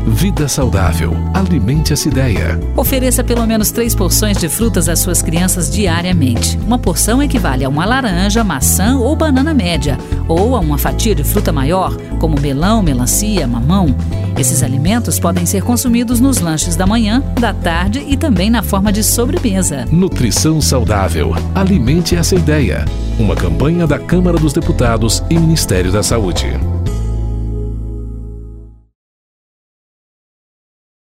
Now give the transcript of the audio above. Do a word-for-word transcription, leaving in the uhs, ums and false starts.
Vida saudável. Alimente essa ideia. Ofereça pelo menos três porções de frutas às suas crianças diariamente. Uma porção equivale a uma laranja, maçã ou banana média, ou a uma fatia de fruta maior, como melão, melancia, mamão. Esses alimentos podem ser consumidos nos lanches da manhã, da tarde e também na forma de sobremesa. Nutrição saudável. Alimente essa ideia. Uma campanha da Câmara dos Deputados e Ministério da Saúde.